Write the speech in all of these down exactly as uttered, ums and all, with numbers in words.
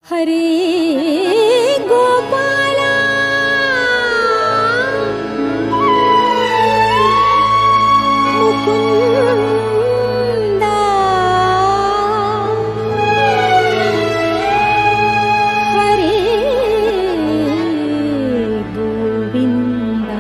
हरे गोपाला मुकुंदा हरे गोविंदा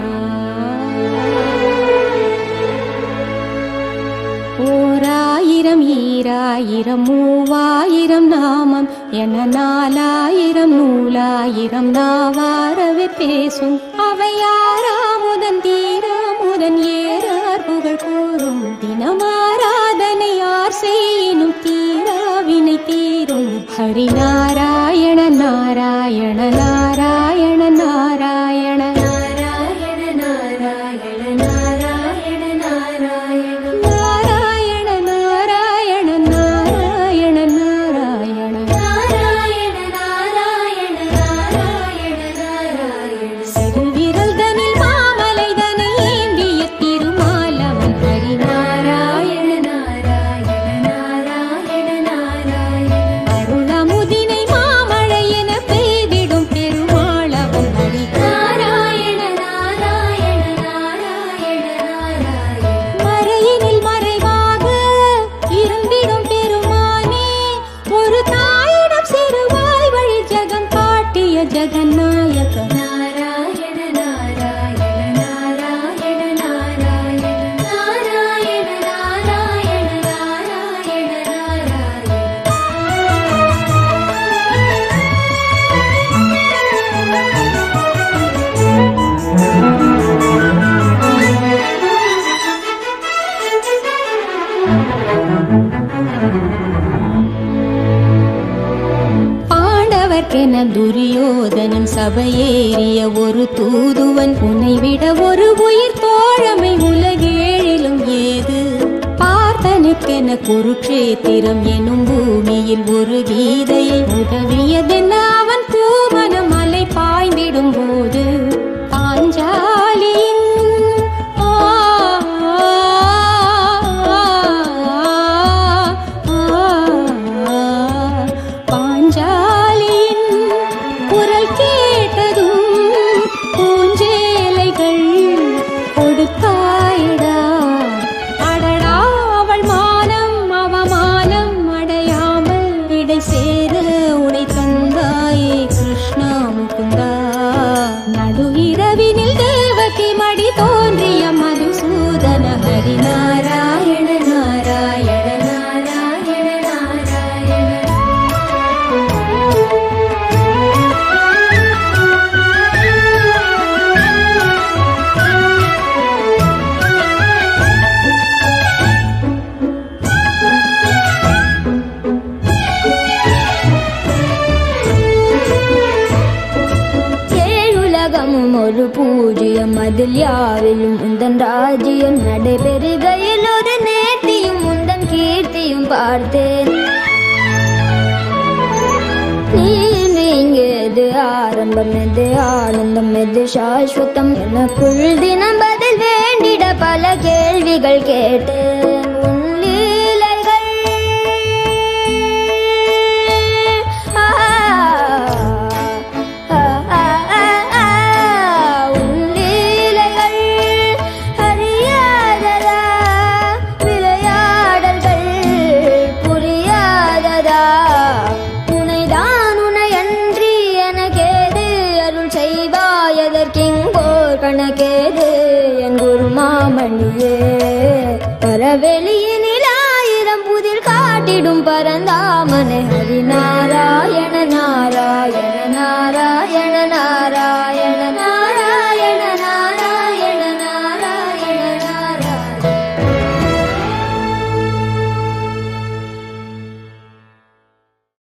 ஓராயிரம் ஈராயிரம் மூவாயிரம் நாமம் என நாலாயிரம் நூலாயிரம் நாவாரவே பேசும் அவை யாராமுதன் தீராமுதன் ஏறார் புகழ் கூறும் தினமாராதனை யார் செய்யினும் தீராவினை தீரும் ஹரி நாராயண நாராயண நாராயண நாராயண जगन्नायक नारायण नारायण नारायण नारायण नारायण नारायण नारायण பாண்டவர்க்கென துரியோதனன் சபையேறிய ஒரு தூதுவன் உன்னை விட ஒரு உயிர் தோழமை உலகேழிலும் ஏது பார்த்தனுக்கென குருக்ஷேத்திரம் எனும் பூமியில் ஒரு கீதையை உதவியதென்ன அவன் பூமனம் மலை பாய்ந்திடும் போது பாஞ்சாலியின் நடுஇரவினில் தேவகி மடி தோன்றிய மதுசூதன ஹரி நாராயண நாராயண நாராயண ஒரு பூஜ்யம் அதில் யாரிலும் உந்தன் ராஜ்யம் நடைபெறுகையில் ஒரு நேர்த்தியும் உந்தன் கீர்த்தியும் பார்த்தேன் நீங்கிறது ஆரம்பம் எது ஆனந்தம் எது சாஸ்வதம் எனக்குள் தினம் பதில் வேண்டிட பல கேள்விகள் கேட்டேன் கணக்கேது என் குரு மாமணியே பரவெளி